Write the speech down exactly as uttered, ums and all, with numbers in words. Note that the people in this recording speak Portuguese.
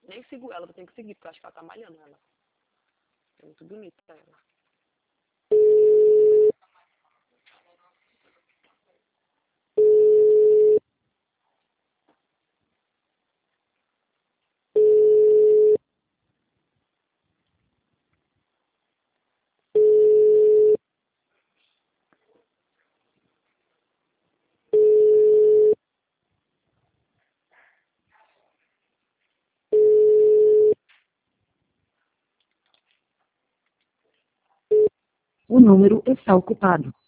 Nem sigo ela, eu tenho que seguir, porque eu acho que ela tá malhando ela. É muito bonita ela. O número está ocupado.